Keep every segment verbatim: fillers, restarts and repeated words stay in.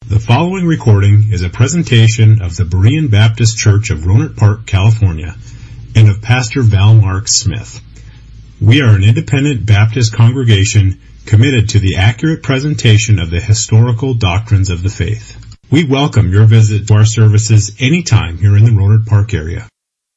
The following recording is a presentation of the Berean Baptist Church of Rohnert Park, California, and of Pastor Val Mark Smith. We are an independent Baptist congregation committed to the accurate presentation of the historical doctrines of the faith. We welcome your visit to our services anytime here in the Rohnert Park area.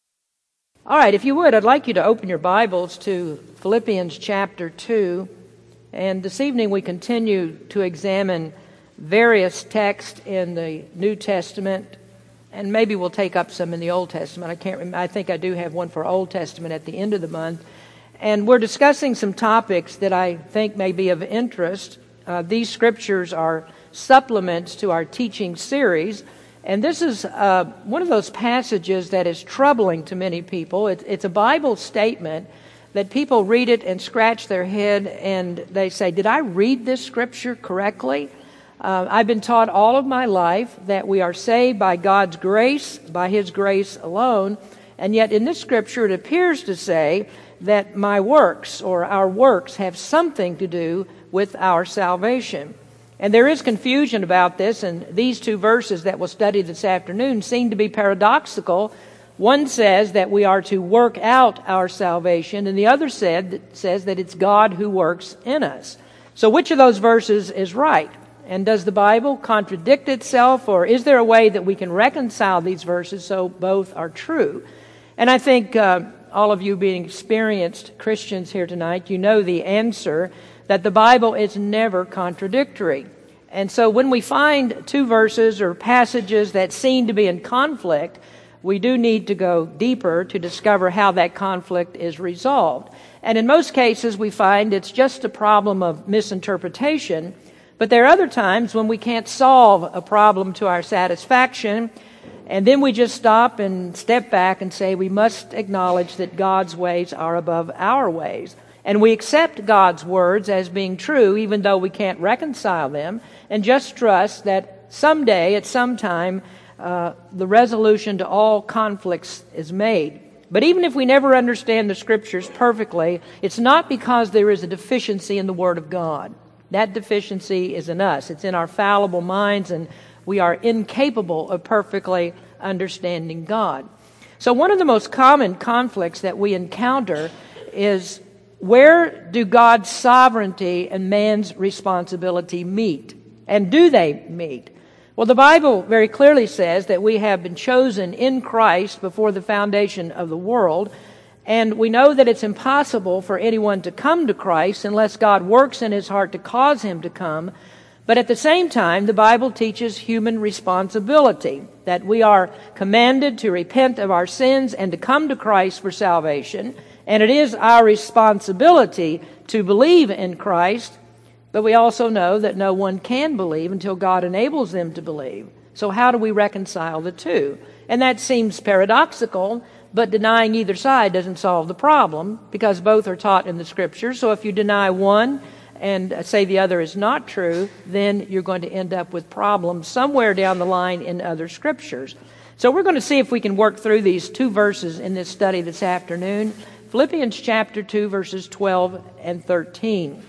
All right, if you would, I'd like you to open your Bibles to Philippians chapter two. And this evening we continue to examine various texts in the New Testament, and maybe we'll take up some in the Old Testament. I can't remember. I think I do have one for Old Testament at the end of the month. And we're discussing some topics that I think may be of interest. Uh, these scriptures are supplements to our teaching series, and this is uh, one of those passages that is troubling to many people. It, it's a Bible statement that people read it and scratch their head and they say, did I read this scripture correctly? Uh, I've been taught all of my life that we are saved by God's grace, by His grace alone, and yet in this scripture it appears to say that my works or our works have something to do with our salvation. And there is confusion about this, and these two verses that we'll study this afternoon seem to be paradoxical. One says that we are to work out our salvation, and the other said, says that it's God who works in us. So which of those verses is right? And does the Bible contradict itself, or is there a way that we can reconcile these verses so both are true? And I think uh, all of you being experienced Christians here tonight, you know the answer, that the Bible is never contradictory. And so when we find two verses or passages that seem to be in conflict, we do need to go deeper to discover how that conflict is resolved. And in most cases, we find it's just a problem of misinterpretation. But there are other times when we can't solve a problem to our satisfaction, and then we just stop and step back and say we must acknowledge that God's ways are above our ways. And we accept God's words as being true, even though we can't reconcile them, and just trust that someday, at some time, uh, the resolution to all conflicts is made. But even if we never understand the Scriptures perfectly, it's not because there is a deficiency in the Word of God. That deficiency is in us. It's in our fallible minds, and we are incapable of perfectly understanding God. So one of the most common conflicts that we encounter is, where do God's sovereignty and man's responsibility meet? And do they meet? Well, the Bible very clearly says that we have been chosen in Christ before the foundation of the world. And we know that it's impossible for anyone to come to Christ unless God works in his heart to cause him to come. But at the same time, the Bible teaches human responsibility, that we are commanded to repent of our sins and to come to Christ for salvation. And it is our responsibility to believe in Christ, but we also know that no one can believe until God enables them to believe. So how do we reconcile the two? And that seems paradoxical, but denying either side doesn't solve the problem, because both are taught in the Scripture. So if you deny one and say the other is not true, then you're going to end up with problems somewhere down the line in other Scriptures. So we're going to see if we can work through these two verses in this study this afternoon. Philippians chapter two, verses twelve and thirteen.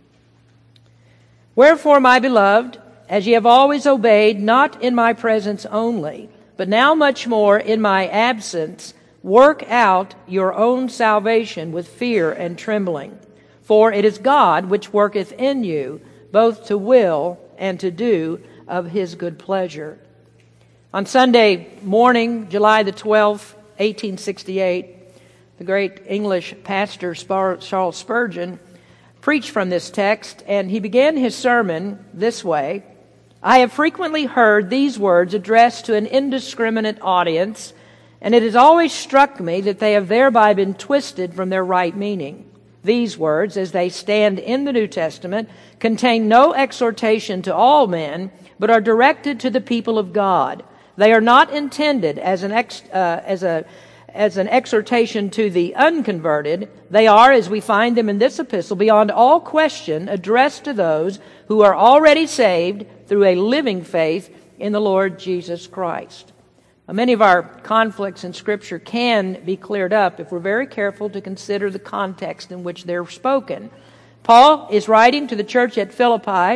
Wherefore, my beloved, as ye have always obeyed, not in my presence only, but now much more in my absence, work out your own salvation with fear and trembling. For it is God which worketh in you, both to will and to do of His good pleasure. On Sunday morning, July the twelfth, eighteen sixty-eight, the great English pastor Charles Spurgeon preached from this text, and he began his sermon this way: I have frequently heard these words addressed to an indiscriminate audience, and it has always struck me that they have thereby been twisted from their right meaning. These words, as they stand in the New Testament, contain no exhortation to all men, but are directed to the people of God. They are not intended as an ex, uh, as a as an exhortation to the unconverted. They are, as we find them in this epistle, beyond all question, addressed to those who are already saved through a living faith in the Lord Jesus Christ. Now, many of our conflicts in Scripture can be cleared up if we're very careful to consider the context in which they're spoken. Paul is writing to the church at Philippi,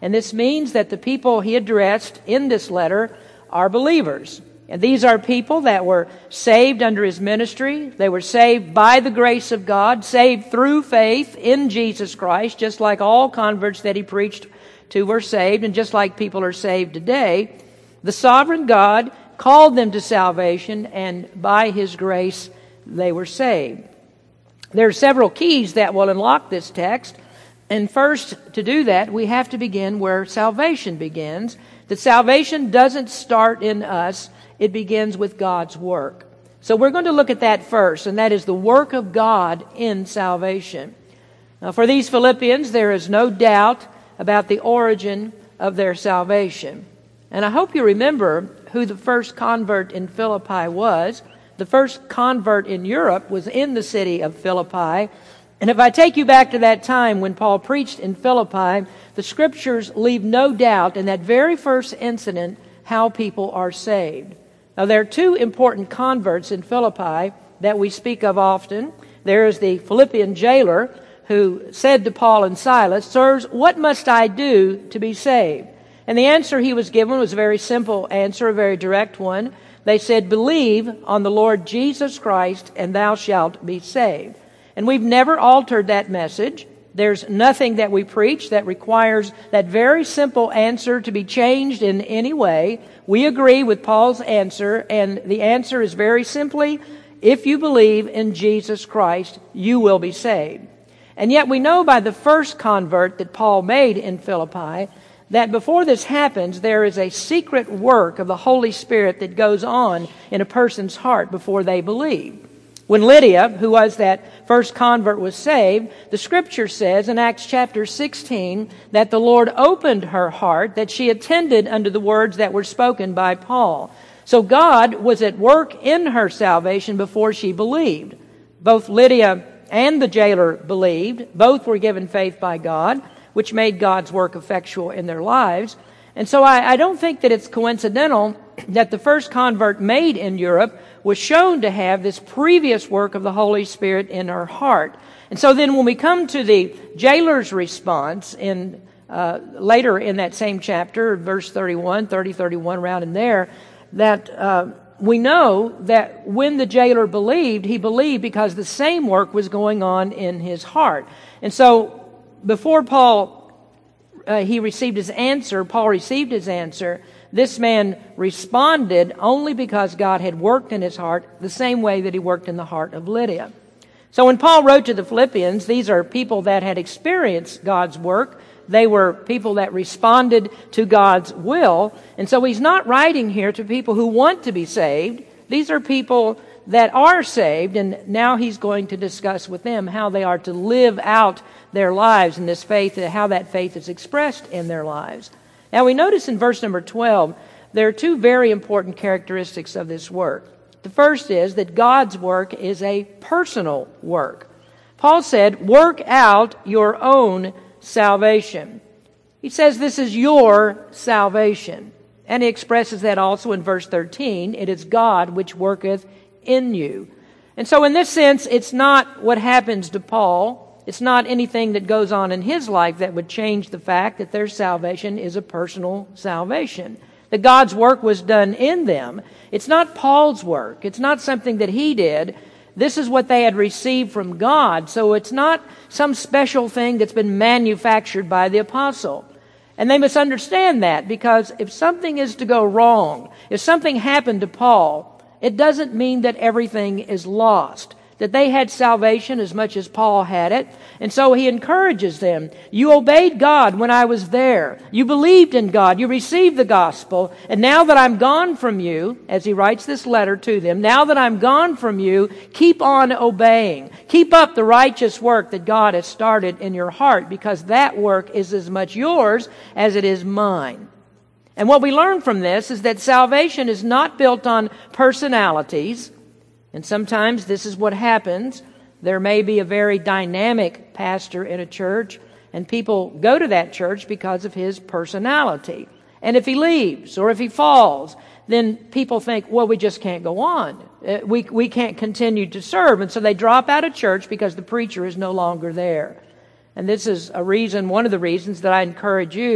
And this means that the people he addressed in this letter are believers. And these are people that were saved under his ministry. They were saved by the grace of God, saved through faith in Jesus Christ, just like all converts that he preached to were saved, and just like people are saved today. The sovereign God called them to salvation, and by his grace they were saved. There are several keys that will unlock this text. And first, to do that, we have to begin where salvation begins. That salvation doesn't start in us. It begins with God's work. So we're going to look at that first, and that is the work of God in salvation. Now, for these Philippians, there is no doubt about the origin of their salvation. And I hope you remember who the first convert in Philippi was. The first convert in Europe was in the city of Philippi. And if I take you back to that time when Paul preached in Philippi, the Scriptures leave no doubt in that very first incident how people are saved. Now, there are two important converts in Philippi that we speak of often. There is the Philippian jailer who said to Paul and Silas, "Sirs, what must I do to be saved?" And the answer he was given was a very simple answer, a very direct one. They said, "Believe on the Lord Jesus Christ, and thou shalt be saved." And we've never altered that message. There's nothing that we preach that requires that very simple answer to be changed in any way. We agree with Paul's answer, and the answer is very simply, if you believe in Jesus Christ, you will be saved. And yet we know by the first convert that Paul made in Philippi that before this happens, there is a secret work of the Holy Spirit that goes on in a person's heart before they believe. When Lydia, who was that first convert, was saved, the Scripture says in Acts chapter sixteen that the Lord opened her heart, that she attended unto the words that were spoken by Paul. So God was at work in her salvation before she believed. Both Lydia and the jailer believed. Both were given faith by God, which made God's work effectual in their lives. And so I, I don't think that it's coincidental that the first convert made in Europe was shown to have this previous work of the Holy Spirit in her heart. And so then when we come to the jailer's response in uh, later in that same chapter, verse thirty-one, thirty, thirty-one, around in there, that uh, we know that when the jailer believed, he believed because the same work was going on in his heart. And so before Paul, uh, he received his answer, Paul received his answer, this man responded only because God had worked in his heart the same way that he worked in the heart of Lydia. So when Paul wrote to the Philippians, these are people that had experienced God's work. They were people that responded to God's will. And so he's not writing here to people who want to be saved. These are people that are saved, and now he's going to discuss with them how they are to live out their lives in this faith, and how that faith is expressed in their lives. Now we notice in verse number twelve, there are two very important characteristics of this work. The first is that God's work is a personal work. Paul said, work out your own salvation. He says this is your salvation. And he expresses that also in verse thirteen. It is God which worketh in you. And so in this sense, it's not what happens to Paul. It's not anything that goes on in his life that would change the fact that their salvation is a personal salvation. That God's work was done in them. It's not Paul's work. It's not something that he did. This is what they had received from God. So it's not some special thing that's been manufactured by the apostle. And they must understand that, because if something is to go wrong, if something happened to Paul, it doesn't mean that everything is lost. That they had salvation as much as Paul had it. And so he encourages them. You obeyed God when I was there. You believed in God. You received the gospel. And now that I'm gone from you, as he writes this letter to them, now that I'm gone from you, keep on obeying. Keep up the righteous work that God has started in your heart, because that work is as much yours as it is mine. And what we learn from this is that salvation is not built on personalities. And sometimes this is what happens. There may be a very dynamic pastor in a church, and people go to that church because of his personality. And if he leaves or if he falls, then people think, well, we just can't go on. Uh, we, we can't continue to serve. And so they drop out of church because the preacher is no longer there. And this is a reason, one of the reasons that I encourage you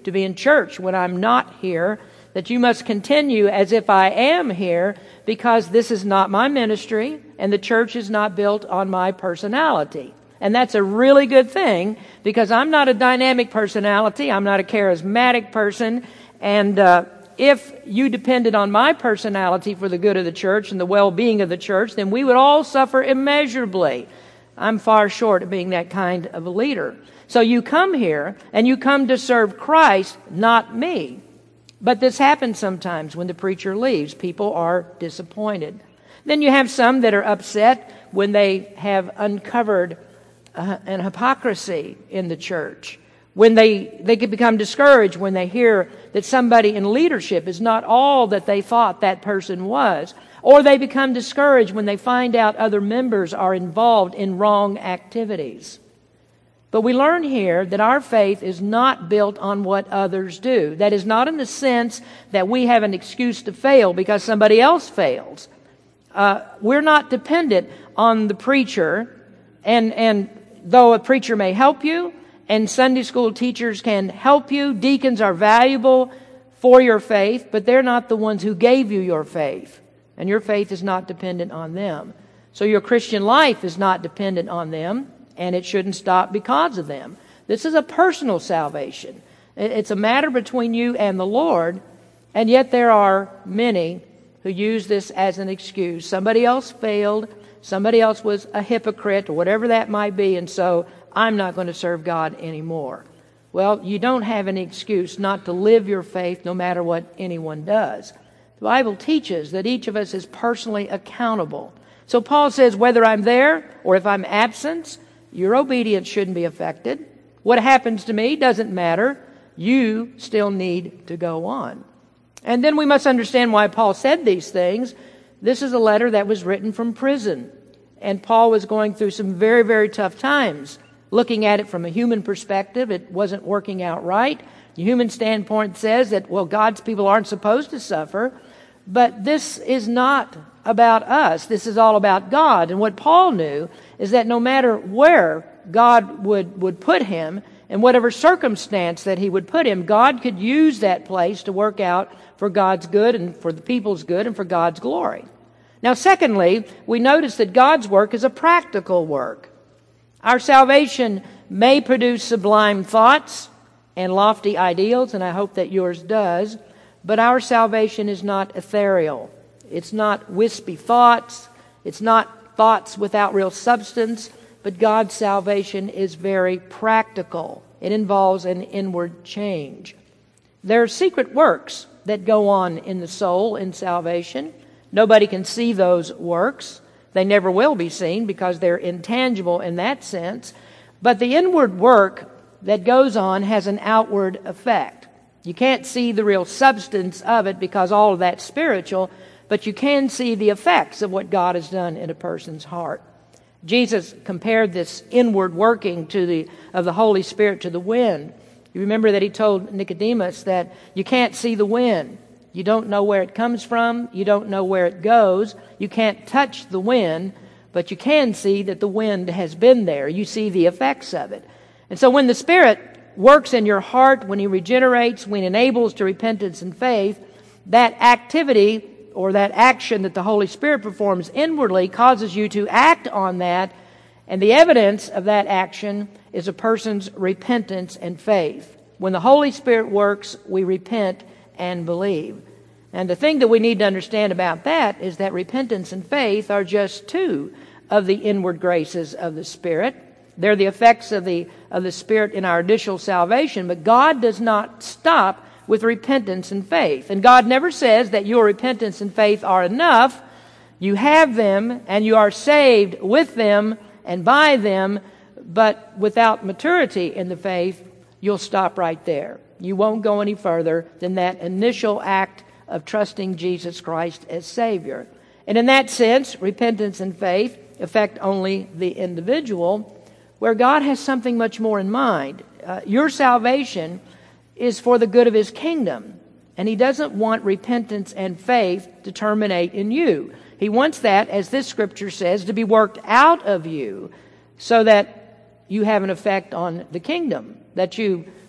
to be in church when I'm not here, that you must continue as if I am here, because this is not my ministry and the church is not built on my personality. And that's a really good thing, because I'm not a dynamic personality. I'm not a charismatic person. And uh, if you depended on my personality for the good of the church and the well-being of the church, then we would all suffer immeasurably. I'm far short of being that kind of a leader. So you come here and you come to serve Christ, not me. But this happens sometimes when the preacher leaves. People are disappointed. Then you have some that are upset when they have uncovered uh, an hypocrisy in the church. When they, they can become discouraged when they hear that somebody in leadership is not all that they thought that person was. Or they become discouraged when they find out other members are involved in wrong activities. But we learn here that our faith is not built on what others do. That is not in the sense that we have an excuse to fail because somebody else fails. Uh, we're not dependent on the preacher, and, and though a preacher may help you, and Sunday school teachers can help you, deacons are valuable for your faith, but they're not the ones who gave you your faith. And your faith is not dependent on them. So your Christian life is not dependent on them, and it shouldn't stop because of them. This is a personal salvation. It's a matter between you and the Lord, and yet there are many who use this as an excuse. Somebody else failed, somebody else was a hypocrite, or whatever that might be, and so I'm not going to serve God anymore. Well, you don't have any excuse not to live your faith no matter what anyone does. The Bible teaches that each of us is personally accountable. So Paul says, whether I'm there or if I'm absent, your obedience shouldn't be affected. What happens to me doesn't matter. You still need to go on. And then we must understand why Paul said these things. This is a letter that was written from prison. And Paul was going through some very, very tough times. Looking at it from a human perspective, it wasn't working out right. The human standpoint says that, well, God's people aren't supposed to suffer. But this is not about us. This is all about God. And what Paul knew is that no matter where God would, would put him, in whatever circumstance that he would put him, God could use that place to work out for God's good and for the people's good and for God's glory. Now, secondly, we notice that God's work is a practical work. Our salvation may produce sublime thoughts and lofty ideals, and I hope that yours does, but our salvation is not ethereal. It's not wispy thoughts. It's not thoughts without real substance. But God's salvation is very practical. It involves an inward change. There are secret works that go on in the soul in salvation. Nobody can see those works. They never will be seen because they're intangible in that sense. But the inward work that goes on has an outward effect. You can't see the real substance of it because all of that's spiritual, but you can see the effects of what God has done in a person's heart. Jesus compared this inward working to the of the Holy Spirit to the wind. You remember that he told Nicodemus that you can't see the wind. You don't know where it comes from. You don't know where it goes. You can't touch the wind, but you can see that the wind has been there. You see the effects of it. And so when the Spirit works in your heart, when he regenerates, when he enables to repentance and faith, that activity or that action that the Holy Spirit performs inwardly causes you to act on that, and the evidence of that action is a person's repentance and faith. When the Holy Spirit works, we repent and believe. And the thing that we need to understand about that is that repentance and faith are just two of the inward graces of the Spirit. They're the effects of the of the Spirit in our initial salvation, but God does not stop with repentance and faith. And God never says that your repentance and faith are enough. You have them, and you are saved with them and by them, but without maturity in the faith, you'll stop right there. You won't go any further than that initial act of trusting Jesus Christ as Savior. And in that sense, repentance and faith affect only the individual, where God has something much more in mind. Uh, your salvation is for the good of his kingdom, and he doesn't want repentance and faith to terminate in you. He wants that, as this scripture says, to be worked out of you so that you have an effect on the kingdom, that you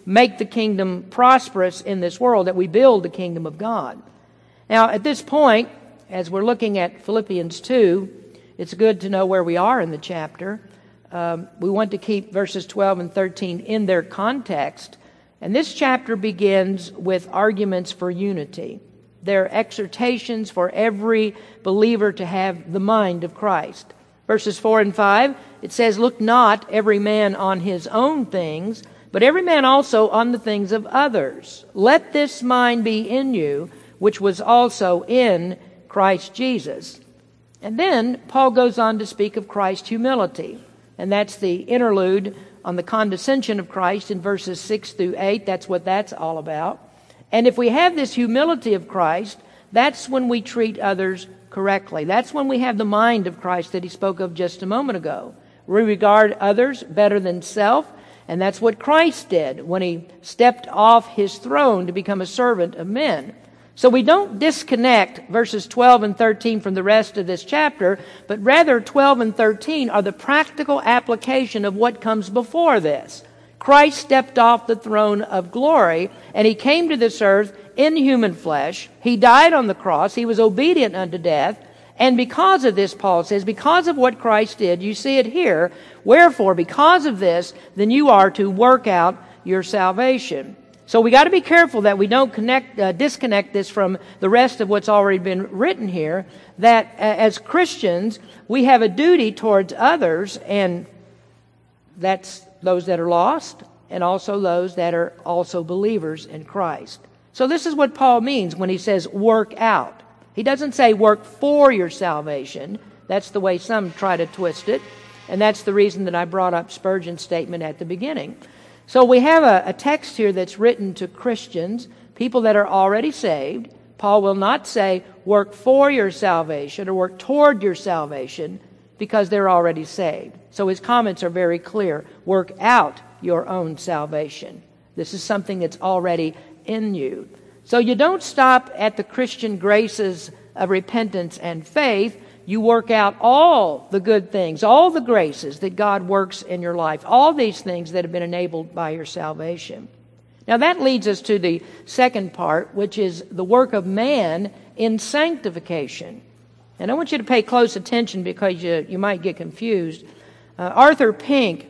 make the kingdom prosperous in this world, that we build the kingdom of God. Now, at this point, as we're looking at Philippians two, it's good to know where we are in the chapter. Um, we want to keep verses twelve and thirteen in their context. And this chapter begins with arguments for unity. They're exhortations for every believer to have the mind of Christ. Verses four and five, it says, "Look not every man on his own things, but every man also on the things of others. Let this mind be in you, which was also in Christ Jesus." And then Paul goes on to speak of Christ's humility. And that's the interlude on the condescension of Christ in verses six through eight. That's what that's all about. And if we have this humility of Christ, that's when we treat others correctly. That's when we have the mind of Christ that he spoke of just a moment ago. We regard others better than self, and that's what Christ did when he stepped off his throne to become a servant of men. So we don't disconnect verses twelve and thirteen from the rest of this chapter, but rather twelve and thirteen are the practical application of what comes before this. Christ stepped off the throne of glory, and he came to this earth in human flesh. He died on the cross. He was obedient unto death. And because of this, Paul says, because of what Christ did, you see it here, wherefore, because of this, then you are to work out your salvation. So we got to be careful that we don't connect, uh, disconnect this from the rest of what's already been written here, that uh, as Christians, we have a duty towards others, and that's those that are lost, and also those that are also believers in Christ. So this is what Paul means when he says work out. He doesn't say work for your salvation. That's the way some try to twist it, and that's the reason that I brought up Spurgeon's statement at the beginning. So we have a, a text here that's written to Christians, people that are already saved. Paul will not say work for your salvation or work toward your salvation because they're already saved. So his comments are very clear. Work out your own salvation. This is something that's already in you. So you don't stop at the Christian graces of repentance and faith. You work out all the good things, all the graces that God works in your life, all these things that have been enabled by your salvation. Now that leads us to the second part, which is the work of man in sanctification. And I want you to pay close attention because you, you might get confused. Uh, Arthur Pink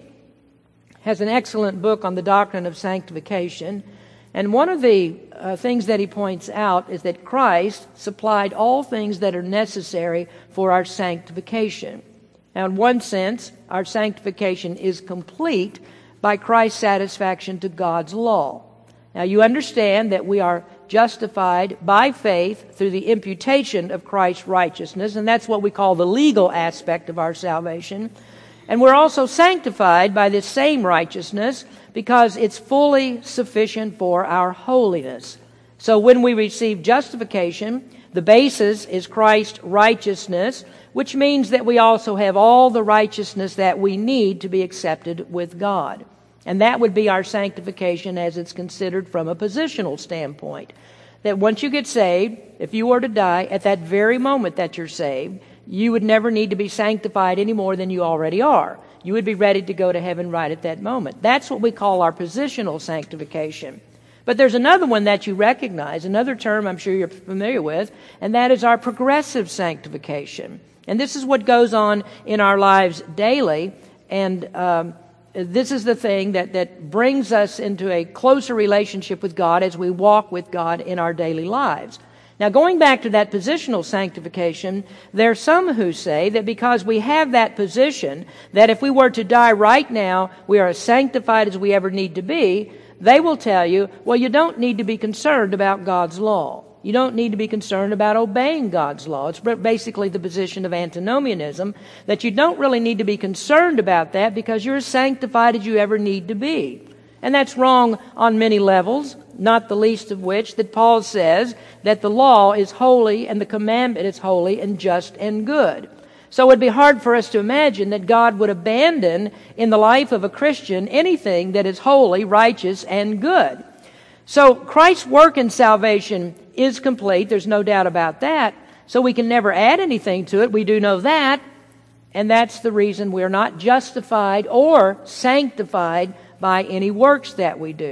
has an excellent book on the doctrine of sanctification. And one of the uh, things that he points out is that Christ supplied all things that are necessary for our sanctification. Now, in one sense, our sanctification is complete by Christ's satisfaction to God's law. Now, you understand that we are justified by faith through the imputation of Christ's righteousness, and that's what we call the legal aspect of our salvation. And we're also sanctified by this same righteousness because it's fully sufficient for our holiness. So when we receive justification, the basis is Christ's righteousness, which means that we also have all the righteousness that we need to be accepted with God. And that would be our sanctification as it's considered from a positional standpoint. That once you get saved, if you were to die at that very moment that you're saved, you would never need to be sanctified any more than you already are. You would be ready to go to heaven right at that moment. That's what we call our positional sanctification. But there's another one that you recognize, another term I'm sure you're familiar with, and that is our progressive sanctification. And this is what goes on in our lives daily, and um, this is the thing that, that brings us into a closer relationship with God as we walk with God in our daily lives. Now, going back to that positional sanctification, there are some who say that because we have that position, that if we were to die right now, we are as sanctified as we ever need to be, they will tell you, well, you don't need to be concerned about God's law. You don't need to be concerned about obeying God's law. It's basically the position of antinomianism, that you don't really need to be concerned about that because you're as sanctified as you ever need to be. And that's wrong on many levels, not the least of which that Paul says that the law is holy and the commandment is holy and just and good. So it would be hard for us to imagine that God would abandon in the life of a Christian anything that is holy, righteous, and good. So Christ's work in salvation is complete. There's no doubt about that. So we can never add anything to it. We do know that. And that's the reason we're not justified or sanctified by any works that we do.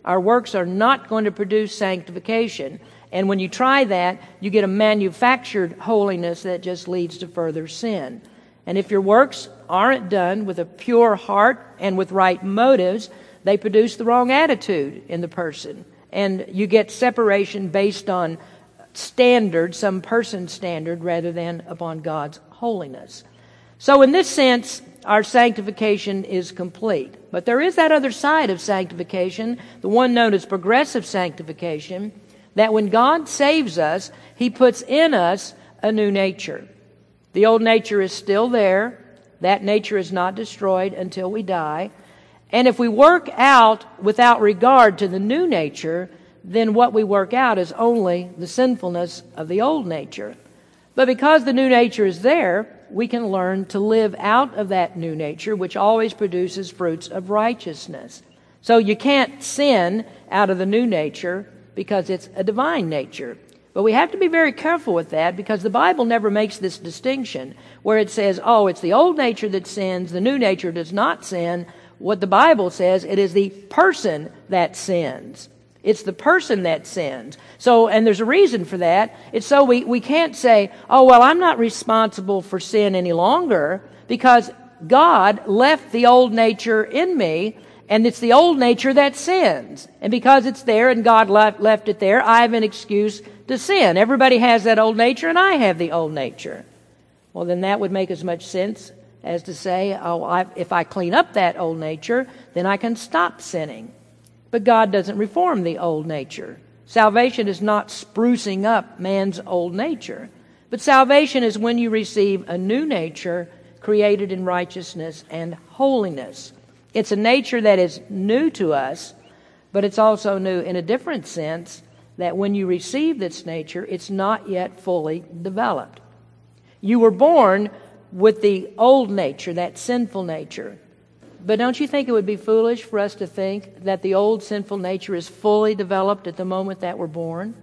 Our works are not going to produce sanctification. And when you try that, you get a manufactured holiness that just leads to further sin. And if your works aren't done with a pure heart and with right motives, they produce the wrong attitude in the person. And you get separation based on standard, some person's standard, rather than upon God's holiness. So in this sense, our sanctification is complete. But there is that other side of sanctification, the one known as progressive sanctification, that when God saves us, He puts in us a new nature. The old nature is still there. That nature is not destroyed until we die. And if we work out without regard to the new nature, then what we work out is only the sinfulness of the old nature. But because the new nature is there, we can learn to live out of that new nature, which always produces fruits of righteousness. So you can't sin out of the new nature because it's a divine nature. But we have to be very careful with that, because the Bible never makes this distinction where it says, oh, it's the old nature that sins, the new nature does not sin. What the Bible says, it is the person that sins. It's the person that sins. So, and there's a reason for that. It's so we, we can't say, oh, well, I'm not responsible for sin any longer, because God left the old nature in me, and it's the old nature that sins. And because it's there and God left, left it there, I have an excuse to sin. Everybody has that old nature, and I have the old nature. Well, then that would make as much sense as to say, oh, I, if I clean up that old nature, then I can stop sinning. But God doesn't reform the old nature. Salvation is not sprucing up man's old nature. But salvation is when you receive a new nature created in righteousness and holiness. It's a nature that is new to us, but it's also new in a different sense, that when you receive this nature, it's not yet fully developed. You were born with the old nature, that sinful nature. But don't you think it would be foolish for us to think that the old sinful nature is fully developed at the moment that we're born?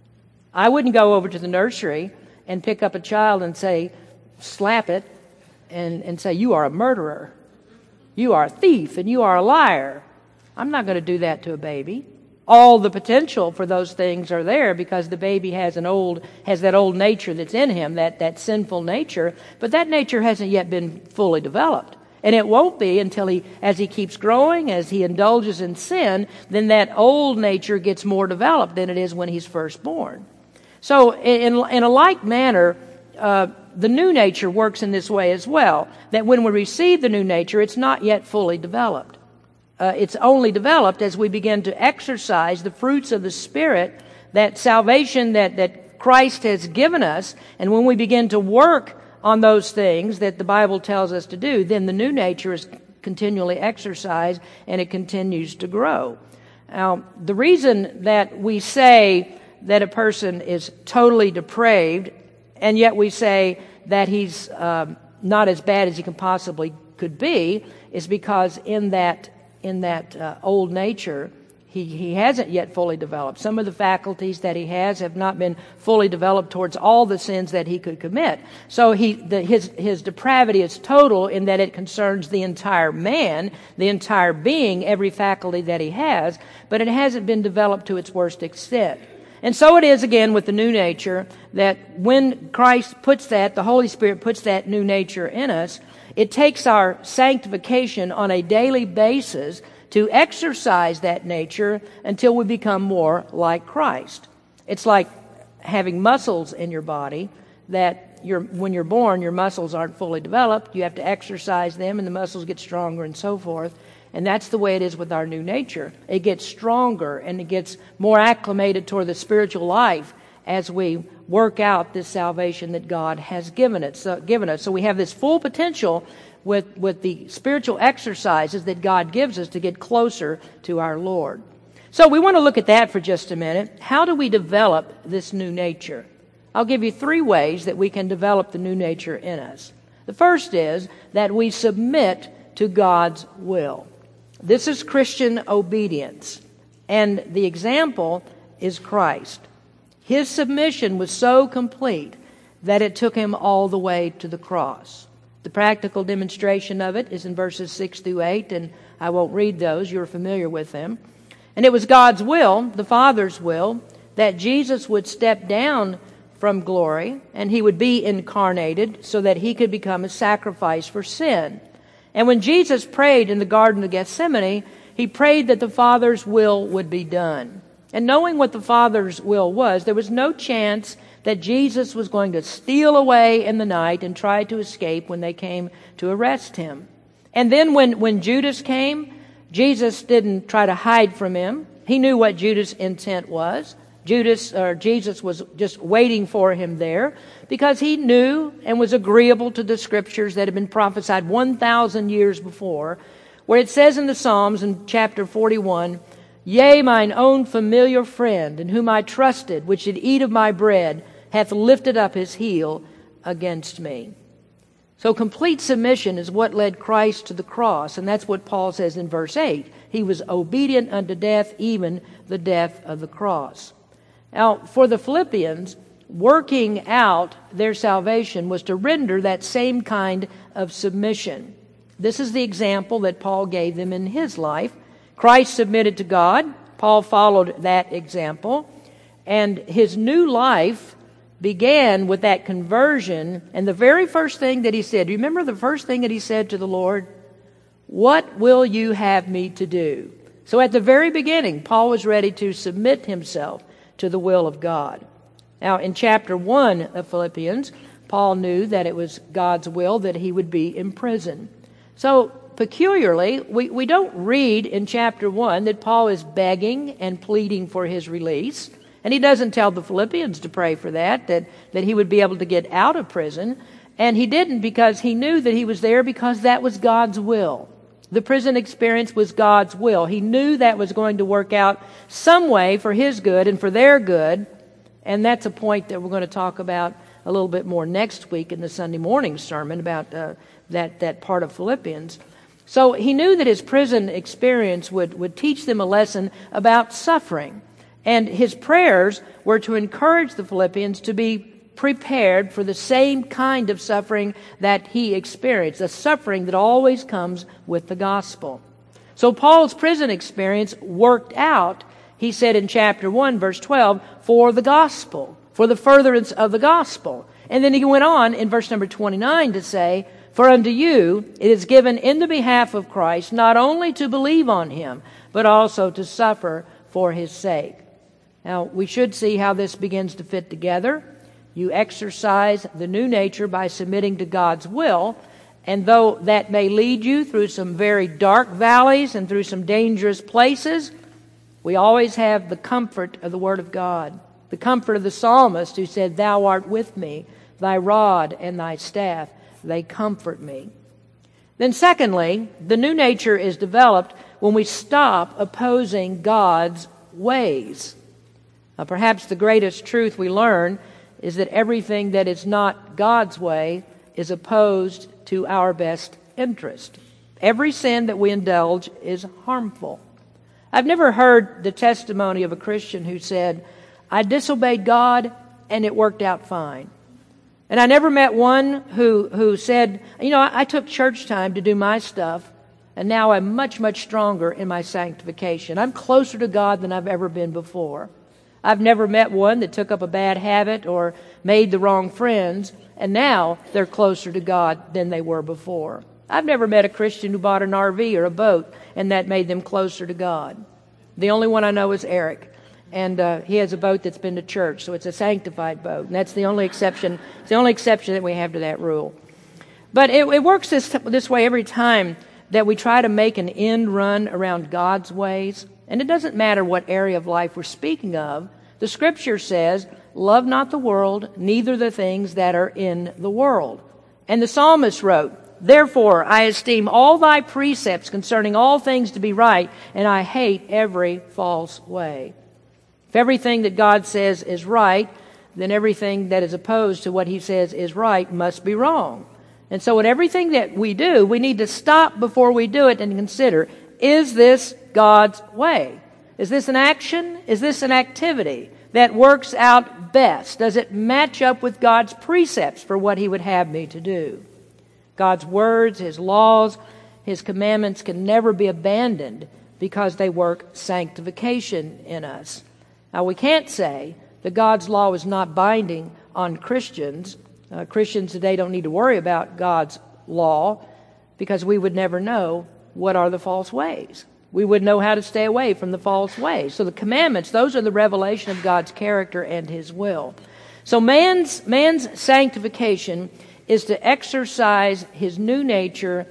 I wouldn't go over to the nursery and pick up a child and say, slap it, and, and say, you are a murderer. You are a thief and you are a liar. I'm not going to do that to a baby. All the potential for those things are there because the baby has an old has that old nature that's in him, that, that sinful nature, but that nature hasn't yet been fully developed. And it won't be until he, as he keeps growing, as he indulges in sin, then that old nature gets more developed than it is when he's first born. So in, in a like manner, uh, the new nature works in this way as well, that when we receive the new nature, it's not yet fully developed. Uh, it's only developed as we begin to exercise the fruits of the Spirit, that salvation that, that Christ has given us. And when we begin to work on those things that the Bible tells us to do, then the new nature is continually exercised and it continues to grow. Now, the reason that we say that a person is totally depraved, and yet we say that he's um, not as bad as he can possibly could be, is because in that in that uh, old nature, he, he hasn't yet fully developed. Some of the faculties that he has have not been fully developed towards all the sins that he could commit. So he the, his his depravity is total in that it concerns the entire man, the entire being, every faculty that he has, but it hasn't been developed to its worst extent. And so it is again with the new nature, that when Christ puts that, the Holy Spirit puts that new nature in us, it takes our sanctification on a daily basis to exercise that nature until we become more like Christ. It's like having muscles in your body that you're, when you're born, your muscles aren't fully developed. You have to exercise them and the muscles get stronger and so forth. And that's the way it is with our new nature. It gets stronger and it gets more acclimated toward the spiritual life as we work out this salvation that God has given it, so, given us. So we have this full potential with, with the spiritual exercises that God gives us to get closer to our Lord. So we want to look at that for just a minute. How do we develop this new nature? I'll give you three ways that we can develop the new nature in us. The first is that we submit to God's will. This is Christian obedience. And the example is Christ. His submission was so complete that it took him all the way to the cross. The practical demonstration of it is in verses six through eight, and I won't read those. You're familiar with them. And it was God's will, the Father's will, that Jesus would step down from glory and he would be incarnated so that he could become a sacrifice for sin. And when Jesus prayed in the Garden of Gethsemane, he prayed that the Father's will would be done. And knowing what the Father's will was, there was no chance that Jesus was going to steal away in the night and try to escape when they came to arrest him. And then when, when Judas came, Jesus didn't try to hide from him. He knew what Judas' intent was. Judas, or Jesus was just waiting for him there because he knew and was agreeable to the scriptures that had been prophesied one thousand years before, where it says in the Psalms in chapter forty-one, "Yea, mine own familiar friend, in whom I trusted, which did eat of my bread, hath lifted up his heel against me." So complete submission is what led Christ to the cross, and that's what Paul says in verse eight. He was obedient unto death, even the death of the cross. Now, for the Philippians, working out their salvation was to render that same kind of submission. This is the example that Paul gave them in his life. Christ submitted to God. Paul followed that example. And his new life began with that conversion. And the very first thing that he said, remember the first thing that he said to the Lord? "What will you have me to do?" So at the very beginning, Paul was ready to submit himself to the will of God. Now, in chapter one of Philippians, Paul knew that it was God's will that he would be in prison. So, peculiarly, we, we don't read in chapter one that Paul is begging and pleading for his release. And he doesn't tell the Philippians to pray for that, that, that he would be able to get out of prison. And he didn't because he knew that he was there because that was God's will. The prison experience was God's will. He knew that was going to work out some way for his good and for their good. And that's a point that we're going to talk about a little bit more next week in the Sunday morning sermon about uh, that, that part of Philippians. So he knew that his prison experience would, would teach them a lesson about suffering. And his prayers were to encourage the Philippians to be prepared for the same kind of suffering that he experienced, a suffering that always comes with the gospel. So Paul's prison experience worked out, he said in chapter one, verse twelve, for the gospel, for the furtherance of the gospel. And then he went on in verse number twenty-nine to say, "For unto you it is given in the behalf of Christ not only to believe on him, but also to suffer for his sake." Now, we should see how this begins to fit together. You exercise the new nature by submitting to God's will, and though that may lead you through some very dark valleys and through some dangerous places, we always have the comfort of the Word of God, the comfort of the psalmist who said, "Thou art with me, thy rod and thy staff, they comfort me." Then secondly, the new nature is developed when we stop opposing God's ways. Now, perhaps the greatest truth we learn is that everything that is not God's way is opposed to our best interest. Every sin that we indulge is harmful. I've never heard the testimony of a Christian who said, "I disobeyed God and it worked out fine." And I never met one who, who said, "You know, I, I took church time to do my stuff and now I'm much, much stronger in my sanctification. I'm closer to God than I've ever been before." I've never met one that took up a bad habit or made the wrong friends, and now they're closer to God than they were before. I've never met a Christian who bought an R V or a boat, and that made them closer to God. The only one I know is Eric, and uh, he has a boat that's been to church, so it's a sanctified boat, and that's the only exception. It's the only exception that we have to that rule. But it, it works this this way every time that we try to make an end run around God's ways. And it doesn't matter what area of life we're speaking of. The Scripture says, "Love not the world, neither the things that are in the world." And the psalmist wrote, "Therefore I esteem all thy precepts concerning all things to be right, and I hate every false way." If everything that God says is right, then everything that is opposed to what he says is right must be wrong. And so in everything that we do, we need to stop before we do it and consider, is this God's way? Is this an action? Is this an activity that works out best? Does it match up with God's precepts for what he would have me to do? God's words, his laws, his commandments can never be abandoned because they work sanctification in us. Now, we can't say that God's law is not binding on Christians. Uh, Christians today don't need to worry about God's law because we would never know what are the false ways. We would know how to stay away from the false ways. So the commandments, those are the revelation of God's character and His will. So man's, man's sanctification is to exercise his new nature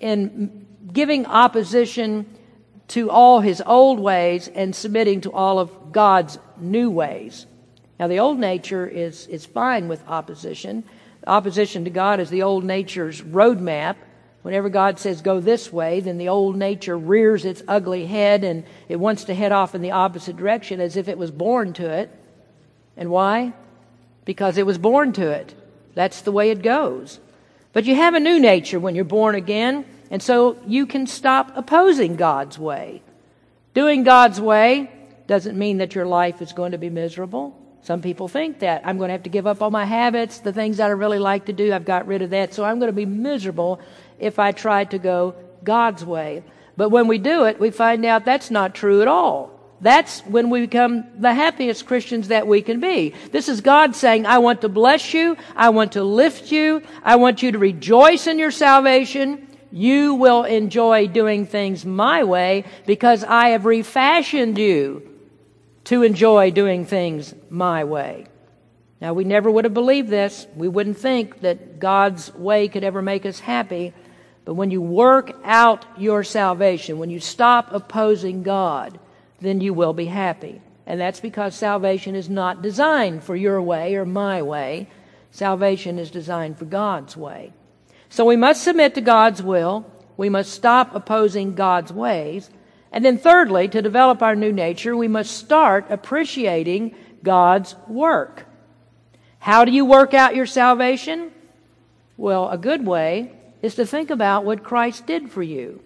in giving opposition to all his old ways and submitting to all of God's new ways. Now, the old nature is, is fine with opposition. Opposition to God is the old nature's roadmap. Whenever God says go this way, then the old nature rears its ugly head and it wants to head off in the opposite direction as if it was born to it. And why? Because it was born to it. That's the way it goes. But you have a new nature when you're born again, and so you can stop opposing God's way. Doing God's way doesn't mean that your life is going to be miserable. Some people think that. I'm going to have to give up all my habits, the things that I really like to do, I've got rid of that, so I'm going to be miserable if I try to go God's way. But when we do it, we find out that's not true at all. That's when we become the happiest Christians that we can be. This is God saying, I want to bless you, I want to lift you, I want you to rejoice in your salvation. You will enjoy doing things my way because I have refashioned you to enjoy doing things my way. Now, we never would have believed this. We wouldn't think that God's way could ever make us happy. But when you work out your salvation, when you stop opposing God, then you will be happy. And that's because salvation is not designed for your way or my way. Salvation is designed for God's way. So we must submit to God's will. We must stop opposing God's ways. And then thirdly, to develop our new nature, we must start appreciating God's work. How do you work out your salvation? Well, a good way is to think about what Christ did for you.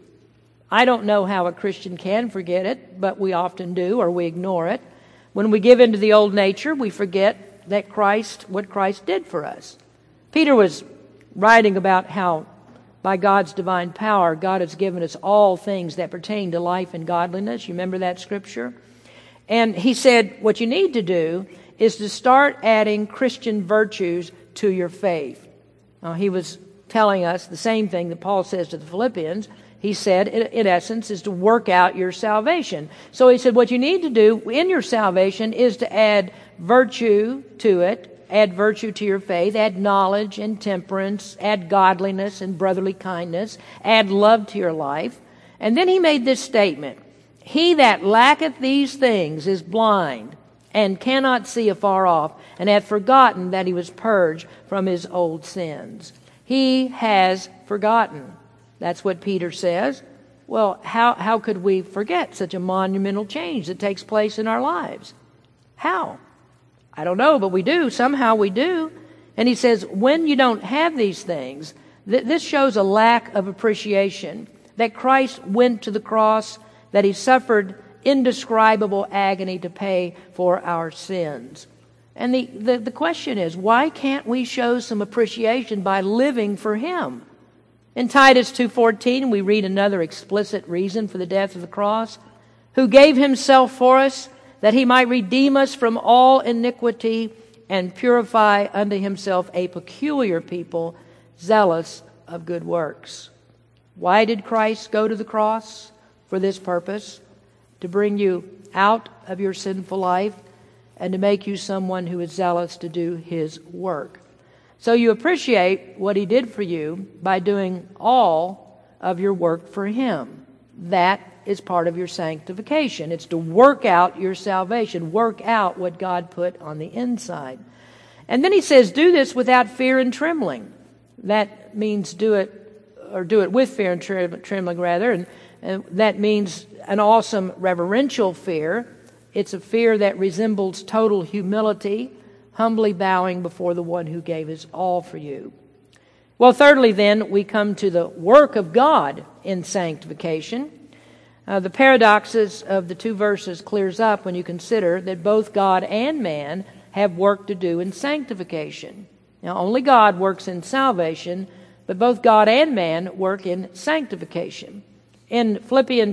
I don't know how a Christian can forget it, but we often do, or we ignore it. When we give into the old nature, we forget that Christ, what Christ did for us. Peter was writing about how by God's divine power, God has given us all things that pertain to life and godliness. You remember that scripture? And he said, what you need to do is to start adding Christian virtues to your faith. Now, he was telling us the same thing that Paul says to the Philippians. He said, in essence, is to work out your salvation. So he said, what you need to do in your salvation is to add virtue to it, add virtue to your faith, add knowledge and temperance, add godliness and brotherly kindness, add love to your life. And then he made this statement, he that lacketh these things is blind and cannot see afar off, and hath forgotten that he was purged from his old sins. He has forgotten. That's what Peter says. Well, how, how could we forget such a monumental change that takes place in our lives? How? I don't know, but we do. Somehow we do. And he says, when you don't have these things, th- this shows a lack of appreciation that Christ went to the cross, that he suffered indescribable agony to pay for our sins. And the, the, the question is, why can't we show some appreciation by living for him? In Titus two fourteen, we read another explicit reason for the death of the cross. Who gave himself for us, that he might redeem us from all iniquity and purify unto himself a peculiar people, zealous of good works. Why did Christ go to the cross? For this purpose, to bring you out of your sinful life and to make you someone who is zealous to do his work. So you appreciate what he did for you by doing all of your work for him. That is part of your sanctification. It's to work out your salvation, work out what God put on the inside. And then he says, do this without fear and trembling. That means do it, or do it with fear and trembling rather, and, and that means an awesome reverential fear. It's a fear that resembles total humility, humbly bowing before the one who gave his all for you. Well, thirdly, then, we come to the work of God in sanctification. Uh, the paradoxes of the two verses clears up when you consider that both God and man have work to do in sanctification. Now, only God works in salvation, but both God and man work in sanctification. In Philippians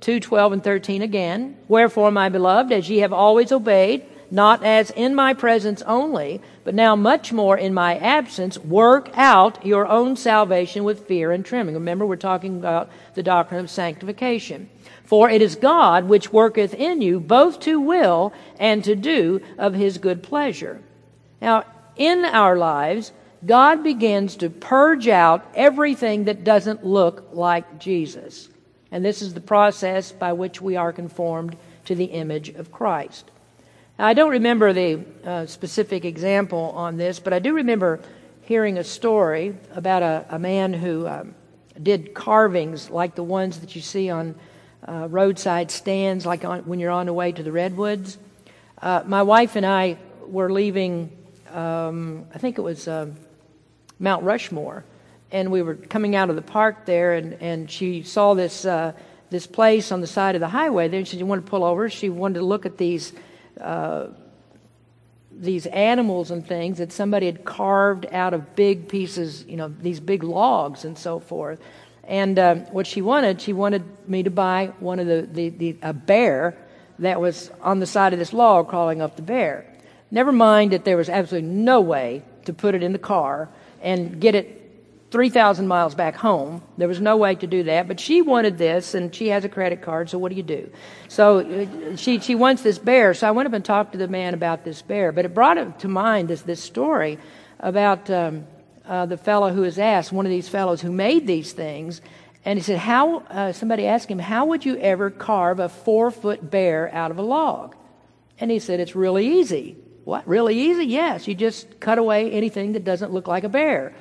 two, twelve, and thirteen again. Wherefore, my beloved, as ye have always obeyed, not as in my presence only, but now much more in my absence, work out your own salvation with fear and trembling. Remember, we're talking about the doctrine of sanctification. For it is God which worketh in you both to will and to do of his good pleasure. Now, in our lives, God begins to purge out everything that doesn't look like Jesus. And this is the process by which we are conformed to the image of Christ. Now, I don't remember the uh, specific example on this, but I do remember hearing a story about a, a man who um, did carvings like the ones that you see on uh, roadside stands, like on, when you're on the way to the Redwoods. Uh, my wife and I were leaving, um, I think it was uh, Mount Rushmore, and we were coming out of the park there, and, and she saw this uh, this place on the side of the highway there, and she wanted to pull over. She wanted to look at these uh, these animals and things that somebody had carved out of big pieces, you know, these big logs and so forth. And uh, what she wanted, she wanted me to buy one of the, the, the a bear that was on the side of this log crawling up the bear. Never mind that there was absolutely no way to put it in the car and get it three thousand miles back home. There was no way to do that, but she wanted this, and she has a credit card, so what do you do? So uh, she she wants this bear, so I went up and talked to the man about this bear, but it brought it to mind this, this story about um, uh, the fellow who was asked, one of these fellows who made these things, and he said, "How?" Uh, somebody asked him, "How would you ever carve a four-foot bear out of a log?" And he said, "It's really easy." What? Really easy? Yes, you just cut away anything that doesn't look like a bear.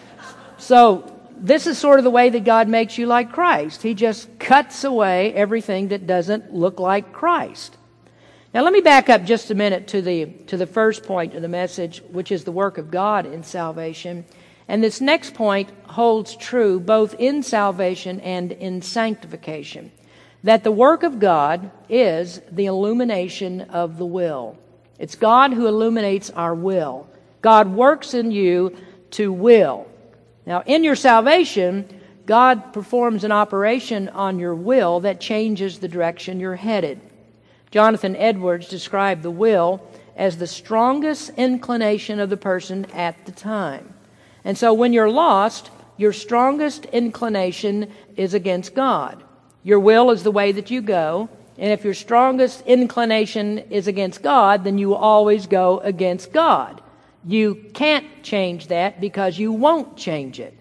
So this is sort of the way that God makes you like Christ. He just cuts away everything that doesn't look like Christ. Now let me back up just a minute to the to the first point of the message, which is the work of God in salvation. And this next point holds true both in salvation and in sanctification, that the work of God is the illumination of the will. It's God who illuminates our will. God works in you to will. Now, in your salvation, God performs an operation on your will that changes the direction you're headed. Jonathan Edwards described the will as the strongest inclination of the person at the time. And so when you're lost, your strongest inclination is against God. Your will is the way that you go, and if your strongest inclination is against God, then you will always go against God. You can't change that because you won't change it.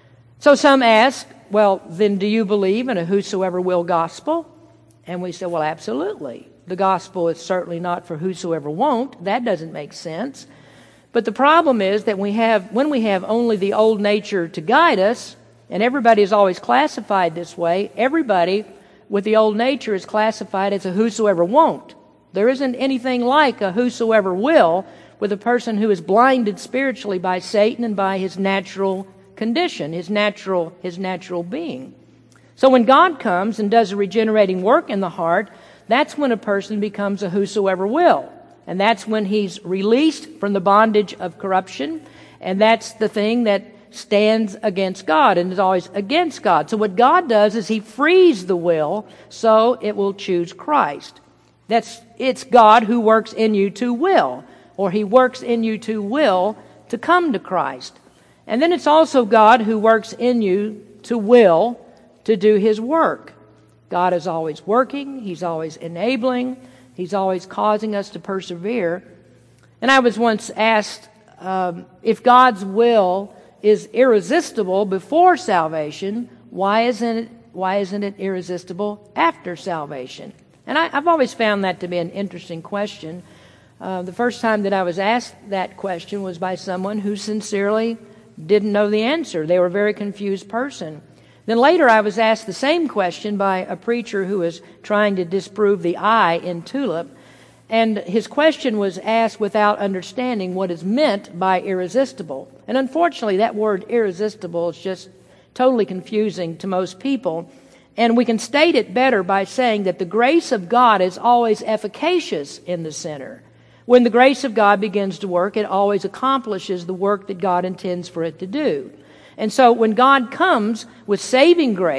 So some ask, well, then do you believe in a whosoever will gospel? And we say, well, absolutely. The gospel is certainly not for whosoever won't. That doesn't make sense. But the problem is that we have, when we have only the old nature to guide us, and everybody is always classified this way, everybody with the old nature is classified as a whosoever won't. There isn't anything like a whosoever will with a person who is blinded spiritually by Satan and by his natural condition, his natural, his natural being. So when God comes and does a regenerating work in the heart, that's when a person becomes a whosoever will. And that's when he's released from the bondage of corruption, and that's the thing that stands against God and is always against God. So what God does is he frees the will so it will choose Christ. That's it's God who works in you to will, or he works in you to will to come to Christ. And then it's also God who works in you to will to do his work. God is always working, he's always enabling, he's always causing us to persevere. And I was once asked um, if God's will is irresistible before salvation, why isn't it, why isn't it irresistible after salvation? And I, I've always found that to be an interesting question. Uh, the first time that I was asked that question was by someone who sincerely didn't know the answer. They were a very confused person. Then later I was asked the same question by a preacher who was trying to disprove the I in tulip. And his question was asked without understanding what is meant by irresistible. And unfortunately, that word irresistible is just totally confusing to most people. And we can state it better by saying that the grace of God is always efficacious in the sinner. When the grace of God begins to work, it always accomplishes the work that God intends for it to do. And so when God comes with saving grace,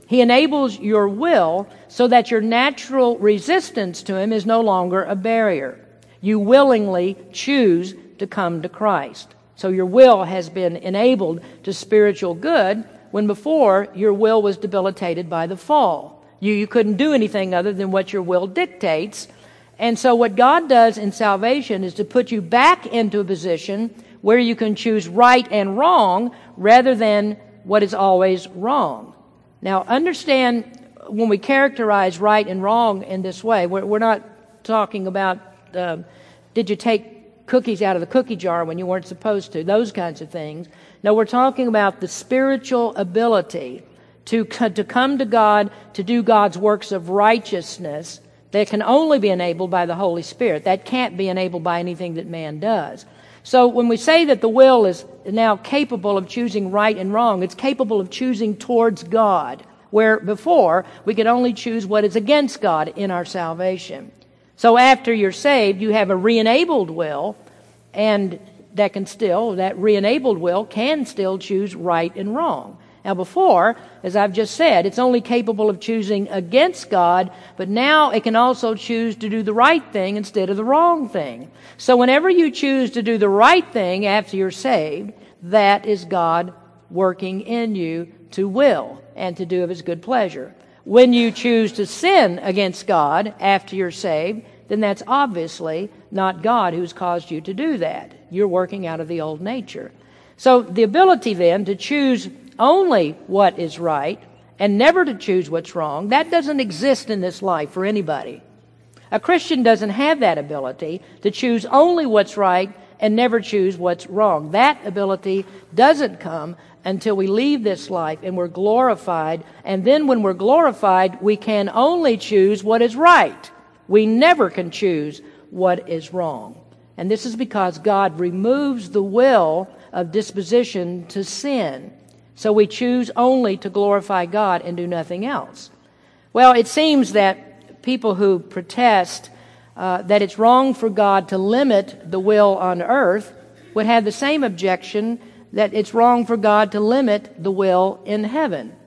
He enables your will so that your natural resistance to Him is no longer a barrier. You willingly choose to come to Christ. So your will has been enabled to spiritual good when before your will was debilitated by the fall. You, you couldn't do anything other than what your will dictates. And so what God does in salvation is to put you back into a position where you can choose right and wrong rather than what is always wrong. Now, understand when we characterize right and wrong in this way, we're, we're not talking about uh, did you take cookies out of the cookie jar when you weren't supposed to, those kinds of things. No, we're talking about the spiritual ability to, to come to God, to do God's works of righteousness that can only be enabled by the Holy Spirit. That can't be enabled by anything that man does. So when we say that the will is now capable of choosing right and wrong, it's capable of choosing towards God, where before we could only choose what is against God in our salvation. So after you're saved, you have a re-enabled will, and that can still, that re-enabled will can still choose right and wrong. Now before, as I've just said, it's only capable of choosing against God, but now it can also choose to do the right thing instead of the wrong thing. So whenever you choose to do the right thing after you're saved, that is God working in you to will and to do of His good pleasure. When you choose to sin against God after you're saved, then that's obviously not God who's caused you to do that. You're working out of the old nature. So the ability then to choose only what is right and never to choose what's wrong, that doesn't exist in this life for anybody. A Christian doesn't have that ability to choose only what's right and never choose what's wrong. That ability doesn't come until we leave this life and we're glorified. And then when we're glorified, we can only choose what is right. We never can choose what is wrong. And this is because God removes the will of disposition to sin. So we choose only to glorify God and do nothing else. Well, it seems that people who protest uh, that it's wrong for God to limit the will on earth would have the same objection that it's wrong for God to limit the will in heaven.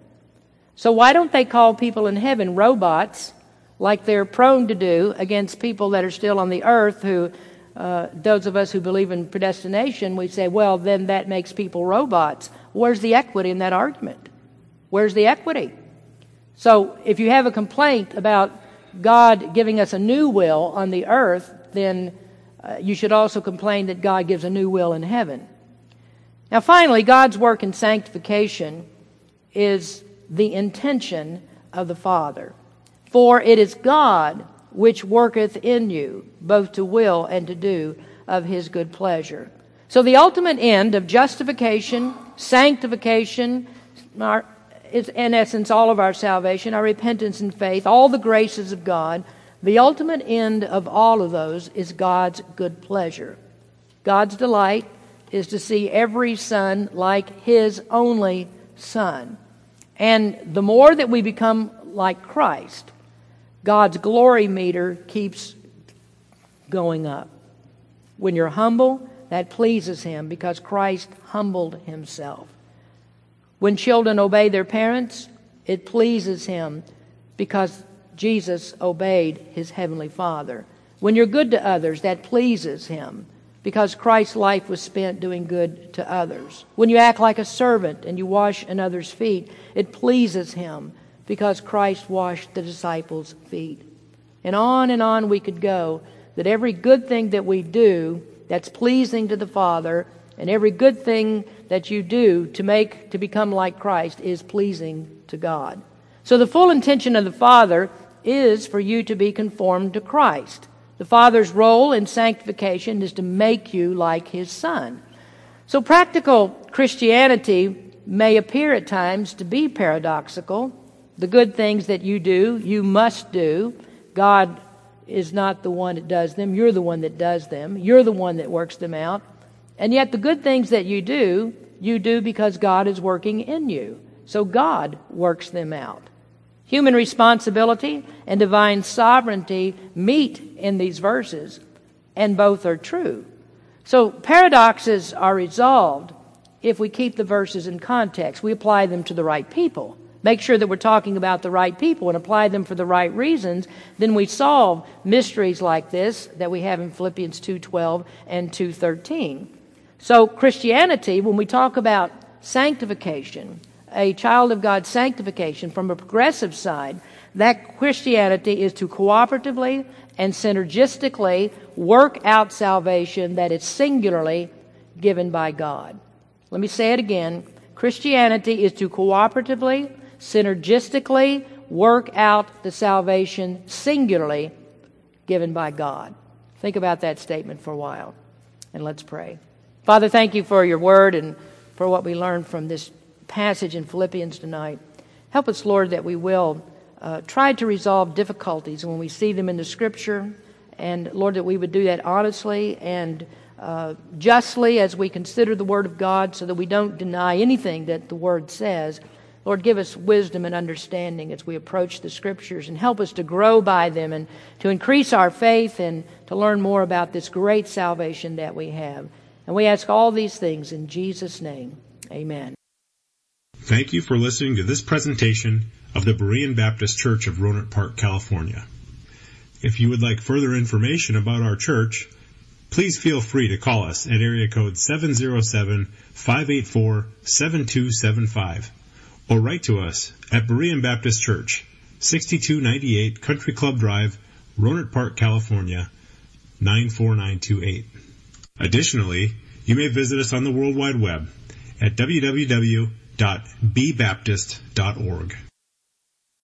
So why don't they call people in heaven robots like they're prone to do against people that are still on the earth who, uh, those of us who believe in predestination, we say, well, then that makes people robots. Where's the equity in that argument? Where's the equity? So if you have a complaint about God giving us a new will on the earth, then uh, you should also complain that God gives a new will in heaven. Now finally, God's work in sanctification is the intention of the Father. For it is God which worketh in you, both to will and to do of His good pleasure. So the ultimate end of justification, sanctification, our, is in essence all of our salvation, our repentance and faith, all the graces of God, the ultimate end of all of those is God's good pleasure. God's delight is to see every son like His only Son. And the more that we become like Christ, God's glory meter keeps going up. When you're humble, that pleases Him because Christ humbled Himself. When children obey their parents, it pleases Him because Jesus obeyed His Heavenly Father. When you're good to others, that pleases Him because Christ's life was spent doing good to others. When you act like a servant and you wash another's feet, it pleases Him because Christ washed the disciples' feet. And on and on we could go, that every good thing that we do that's pleasing to the Father, and every good thing that you do to make, to become like Christ, is pleasing to God. So the full intention of the Father is for you to be conformed to Christ. The Father's role in sanctification is to make you like His Son. So practical Christianity may appear at times to be paradoxical. The good things that you do, you must do. God is not the one that does them. You're the one that does them. You're the one that works them out. And yet the good things that you do, you do because God is working in you. So God works them out. Human responsibility and divine sovereignty meet in these verses, and both are true. So paradoxes are resolved if we keep the verses in context. We apply them to the right people. make sure that we're talking about the right people and apply them for the right reasons, then we solve mysteries like this that we have in Philippians two twelve and two thirteen. So Christianity, when we talk about sanctification, a child of God's sanctification from a progressive side, that Christianity is to cooperatively and synergistically work out salvation that is singularly given by God. Let me say it again. Christianity is to cooperatively, synergistically work out the salvation singularly given by God. Think about that statement for a while, and let's pray. Father, thank you for your word and for what we learned from this passage in Philippians tonight. Help us, Lord, that we will uh, try to resolve difficulties when we see them in the Scripture, and, Lord, that we would do that honestly and uh, justly as we consider the Word of God, so that we don't deny anything that the Word says. Lord, give us wisdom and understanding as we approach the Scriptures, and help us to grow by them and to increase our faith and to learn more about this great salvation that we have. And we ask all these things in Jesus' name. Amen. Thank you for listening to this presentation of the Berean Baptist Church of Rohnert Park, California. If you would like further information about our church, please feel free to call us at area code seven oh seven, five eight four, seven two seven five or write to us at Berean Baptist Church, sixty-two ninety-eight Country Club Drive, Rohnert Park, California, nine four nine two eight. Additionally, you may visit us on the World Wide Web at w w w dot b baptist dot org.